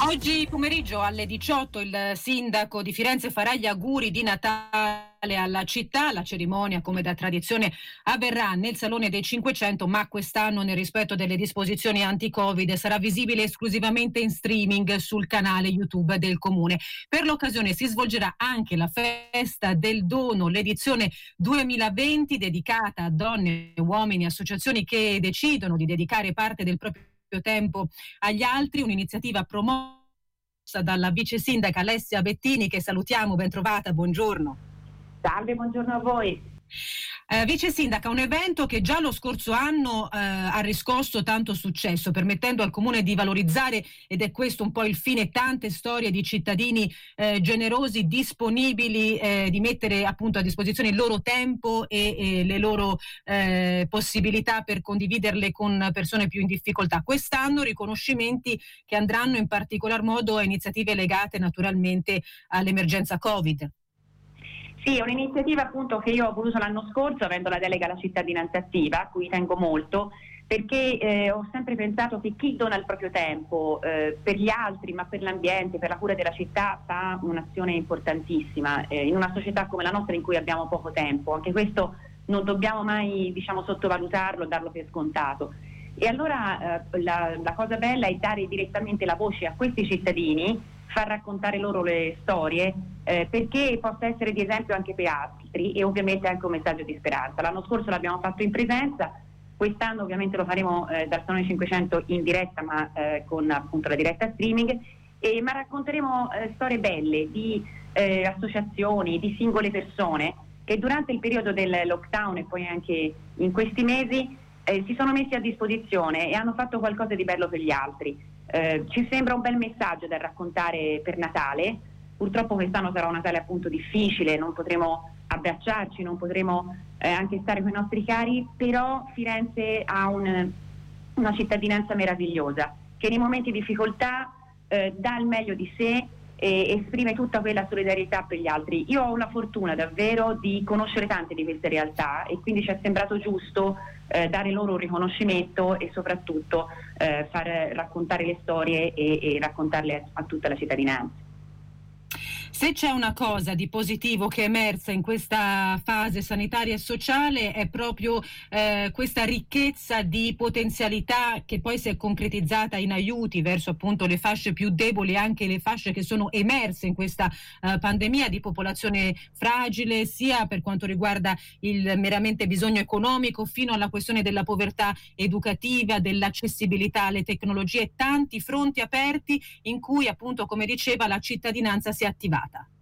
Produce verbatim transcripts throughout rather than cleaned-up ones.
Oggi pomeriggio alle diciotto il sindaco di Firenze farà gli auguri di Natale alla città. La cerimonia, come da tradizione, avverrà nel Salone dei Cinquecento, ma quest'anno, nel rispetto delle disposizioni anti-Covid, sarà visibile esclusivamente in streaming sul canale YouTube del Comune. Per l'occasione si svolgerà anche la Festa del Dono, l'edizione duemilaventi, dedicata a donne, uomini, associazioni che decidono di dedicare parte del proprio tempo agli altri, un'iniziativa promossa dalla vice sindaca Alessia Bettini, che salutiamo. Ben trovata, buongiorno. Salve, buongiorno a voi. Eh, vice sindaca, un evento che già lo scorso anno eh, ha riscosso tanto successo, permettendo al Comune di valorizzare, ed è questo un po' il fine, tante storie di cittadini eh, generosi, disponibili, eh, di mettere appunto a disposizione il loro tempo e, e le loro eh, possibilità per condividerle con persone più in difficoltà. Quest'anno riconoscimenti che andranno in particolar modo a iniziative legate naturalmente all'emergenza Covid. Sì, è un'iniziativa appunto che io ho voluto l'anno scorso, avendo la delega alla cittadinanza attiva, a cui tengo molto, perché eh, ho sempre pensato che chi dona il proprio tempo eh, per gli altri, ma per l'ambiente, per la cura della città, fa un'azione importantissima eh, in una società come la nostra in cui abbiamo poco tempo. Anche questo non dobbiamo mai, diciamo, sottovalutarlo, darlo per scontato. E allora eh, la, la cosa bella è dare direttamente la voce a questi cittadini, far raccontare loro le storie eh, perché possa essere di esempio anche per altri, e ovviamente anche un messaggio di speranza. L'anno scorso l'abbiamo fatto in presenza, quest'anno ovviamente lo faremo eh, dal Salone cinquecento in diretta, ma eh, con appunto la diretta streaming, e, ma racconteremo eh, storie belle di eh, associazioni, di singole persone che durante il periodo del lockdown e poi anche in questi mesi eh, si sono messi a disposizione e hanno fatto qualcosa di bello per gli altri. Eh, ci sembra un bel messaggio da raccontare per Natale. Purtroppo quest'anno sarà un Natale appunto difficile, non potremo abbracciarci, non potremo eh, anche stare con i nostri cari, però Firenze ha un, una cittadinanza meravigliosa che nei momenti di difficoltà eh, dà il meglio di sé e esprime tutta quella solidarietà per gli altri. Io ho la fortuna davvero di conoscere tante di queste realtà e quindi ci è sembrato giusto eh, dare loro un riconoscimento e soprattutto eh, far raccontare le storie e, e raccontarle a, a tutta la cittadinanza. Se c'è una cosa di positivo che è emersa in questa fase sanitaria e sociale è proprio eh, questa ricchezza di potenzialità che poi si è concretizzata in aiuti verso appunto le fasce più deboli, anche le fasce che sono emerse in questa eh, pandemia, di popolazione fragile, sia per quanto riguarda il meramente bisogno economico fino alla questione della povertà educativa, dell'accessibilità alle tecnologie, tanti fronti aperti in cui appunto, come diceva, la cittadinanza si è attivata.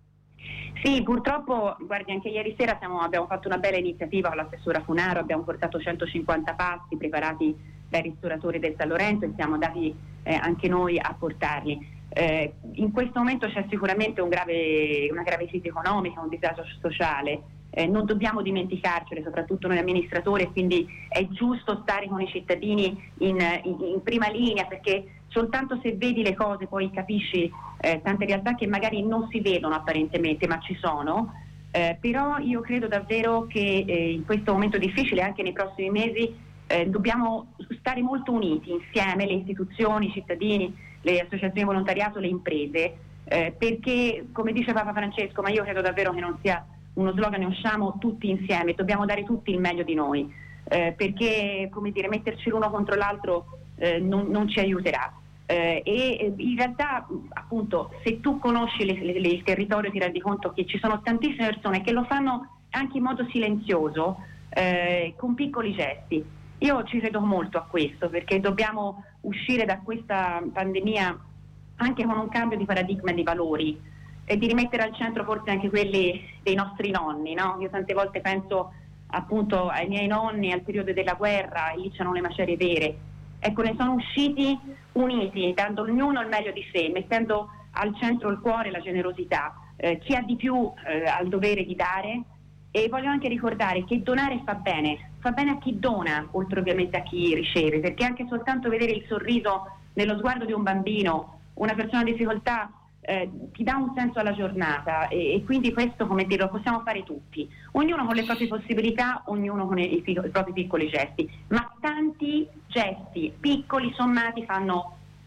Sì, purtroppo, guardi, anche ieri sera siamo, abbiamo fatto una bella iniziativa con l'assessora Funaro, abbiamo portato centocinquanta pasti preparati dai ristoratori del San Lorenzo e siamo andati eh, anche noi a portarli. Eh, in questo momento c'è sicuramente un grave, una grave crisi economica, un disagio sociale, eh, non dobbiamo dimenticarcene, soprattutto noi amministratori, e quindi è giusto stare con i cittadini in, in, in prima linea, perché soltanto se vedi le cose poi capisci eh, tante realtà che magari non si vedono apparentemente ma ci sono, eh, però io credo davvero che eh, in questo momento difficile, anche nei prossimi mesi, eh, dobbiamo stare molto uniti insieme, le istituzioni, i cittadini, le associazioni di volontariato, le imprese, eh, perché come dice Papa Francesco, ma io credo davvero che non sia uno slogan, ne usciamo tutti insieme, dobbiamo dare tutti il meglio di noi, eh, perché come dire, metterci l'uno contro l'altro eh, non, non ci aiuterà. Eh, e in realtà appunto se tu conosci le, le, il territorio ti rendi conto che ci sono tantissime persone che lo fanno anche in modo silenzioso, eh, con piccoli gesti. Io ci credo molto a questo, perché dobbiamo uscire da questa pandemia anche con un cambio di paradigma e di valori e di rimettere al centro forse anche quelli dei nostri nonni, no? Io tante volte penso appunto ai miei nonni al periodo della guerra, e lì c'erano le macerie vere. Ecco, ne sono usciti uniti, dando ognuno il meglio di sé, mettendo al centro il cuore e la generosità. Eh, chi ha di più eh, ha il dovere di dare, e voglio anche ricordare che donare fa bene, fa bene a chi dona, oltre ovviamente a chi riceve, perché anche soltanto vedere il sorriso nello sguardo di un bambino, una persona in difficoltà, eh, ti dà un senso alla giornata, e, e quindi questo, come dire, lo possiamo fare tutti, ognuno con le proprie possibilità, ognuno con i, i, i propri piccoli gesti, ma tanti gesti piccoli sommati fanno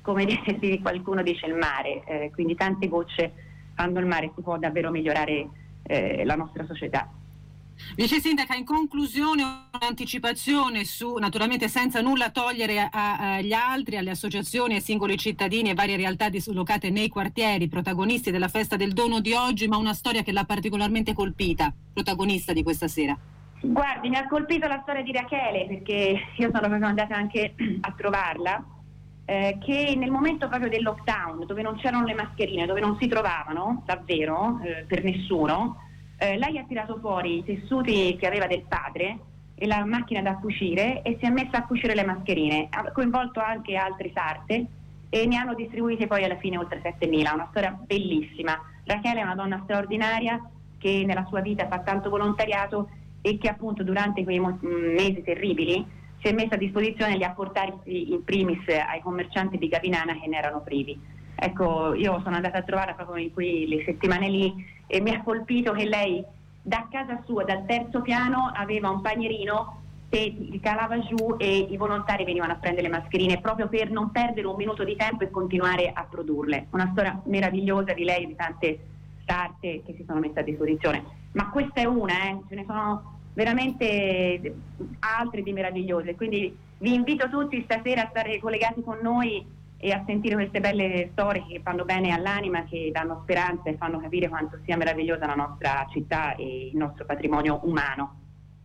come dice, qualcuno dice, il mare, eh, quindi tante gocce fanno il mare, si può davvero migliorare eh, la nostra società. Vice Sindaca, in conclusione un'anticipazione su, naturalmente senza nulla togliere agli altri, alle associazioni, ai singoli cittadini e varie realtà dislocate nei quartieri, protagonisti della festa del dono di oggi, ma una storia che l'ha particolarmente colpita, protagonista di questa sera. Guardi, mi ha colpito la storia di Rachele, perché io sono proprio andata anche a trovarla, eh, che nel momento proprio del lockdown, dove non c'erano le mascherine, dove non si trovavano davvero eh, per nessuno, Eh, lei ha tirato fuori i tessuti che aveva del padre e la macchina da cucire e si è messa a cucire le mascherine, ha coinvolto anche altre sarte e ne hanno distribuite poi alla fine oltre settemila, una storia bellissima. Rachele è una donna straordinaria che nella sua vita fa tanto volontariato e che appunto durante quei mo- mesi terribili si è messa a disposizione di apportarsi in primis ai commercianti di Gavinana che ne erano privi. Ecco, io sono andata a trovarla proprio in quelle settimane lì e mi ha colpito che lei da casa sua, dal terzo piano, aveva un panierino che li calava giù e i volontari venivano a prendere le mascherine proprio per non perdere un minuto di tempo e continuare a produrle. Una storia meravigliosa di lei e di tante sarte che si sono messe a disposizione. Ma questa è una, eh, ce ne sono veramente altre di meravigliose, quindi vi invito tutti stasera a stare collegati con noi e a sentire queste belle storie che fanno bene all'anima, che danno speranza e fanno capire quanto sia meravigliosa la nostra città e il nostro patrimonio umano.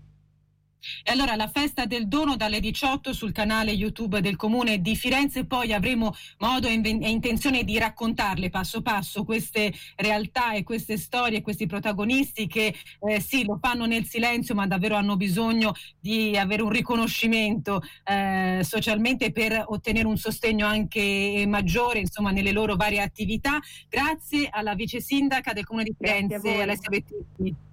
E allora la festa del dono dalle diciotto sul canale YouTube del Comune di Firenze, poi avremo modo e intenzione di raccontarle passo passo queste realtà e queste storie, questi protagonisti che eh, sì, lo fanno nel silenzio, ma davvero hanno bisogno di avere un riconoscimento eh, socialmente per ottenere un sostegno anche maggiore, insomma, nelle loro varie attività. Grazie alla vice sindaca del Comune di Firenze, Alessia Bettini.